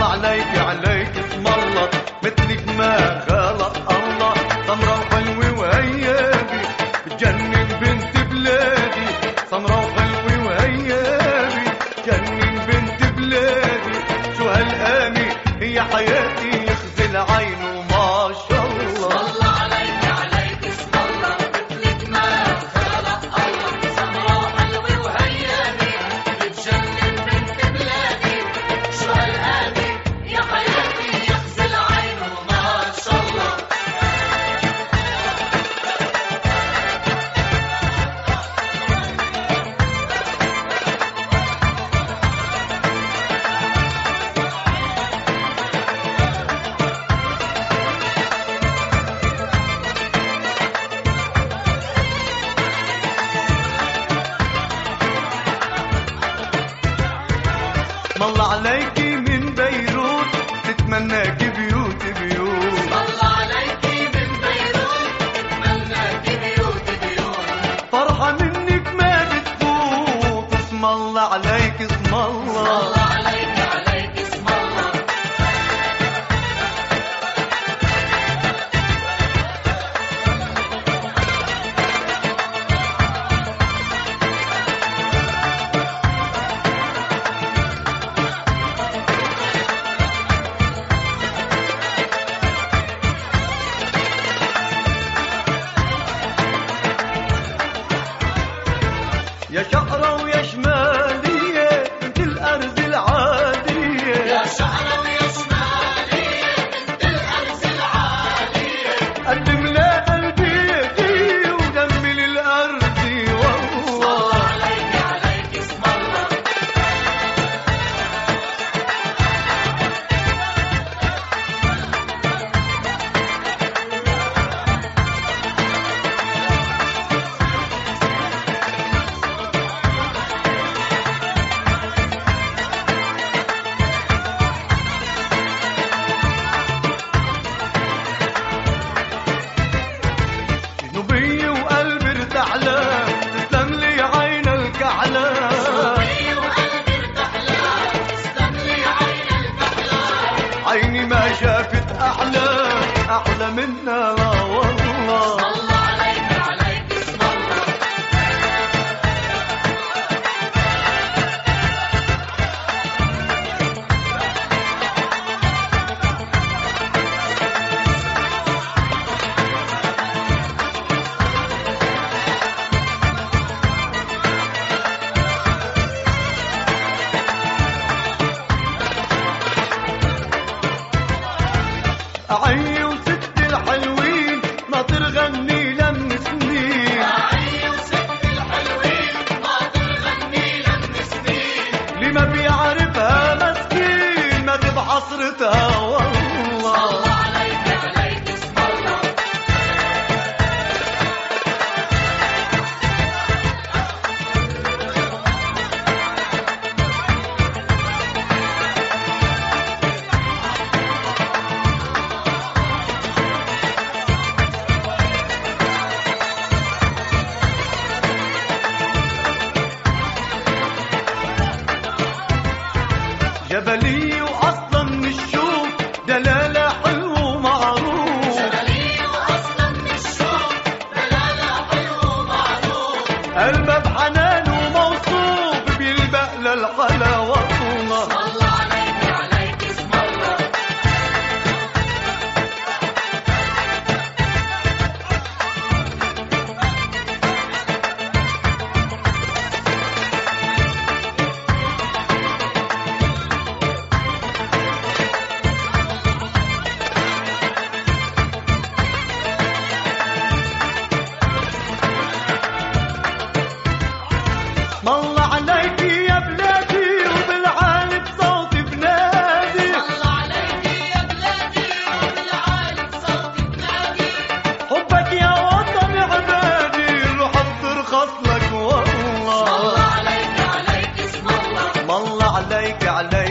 عليك عليك اسم الله مثلك ما خلق الله. سمرة وحلوة وهيابي بتجنن بنت بلادي، سمرة وحلوة وهيابي بتجنن بنت بلادي. شو هالقامي هي حياتي يخزي العين وما شاء الله. الله عليك عليك اسم الله مثلك ما خلق الله. سمرة وحلوة وهيابي بتجنن بنت بلادي. شو هالقامي يا حياتي يخزي العين وما شاء الله. الله عليكي من بيروت تتمناكي بيوت بيوت. الله عليكي من بيروت تتمناك بيوت بيوت. فرحة منك ما بتفوت. اسم الله عليك اسم الله. الله عليك عليك اسم الله. يا شقرة ويا شمالية بنت الأرز العادية. يا شعرة ويا شمالية بنت الأرز العالية. قدم لا قلبي يدي ودمي للأرض والله. الله عليك عليك اسم الله. نبي وقلبي ارتحلى تسلم لي عين الكحلى. قلبي وقلبي ارتحلى تسلم لي عين الكحلى. عيني ما شافت أحلى أحلى منها لا والله. الله عليك عليك اسم الله. عي وست الحلوين ناطر غني لم سنين. عي وست الحلوين ناطر غني لم سنين. اللي ما بيعرفها مسكين ما بحصرتها والله. الله عليك عليك اسم الله. جبلي واصلا من الشوق دلالة حلو ومعروف. جبلي وأصلا من الشوق دلالة حلو ومعروف. قلبه بحنان وموصوف بيلبق للحلا والله. الله عليك عليك اسم الله. الله عليك يا بلادي وبالعالي بصوت بنادي. الله عليك يا بلادي وبالعالي بصوت بنادي. حبك يا وطن عبادي روح بترخص لك والله. الله عليك عليك اسم الله. الله عليك عليك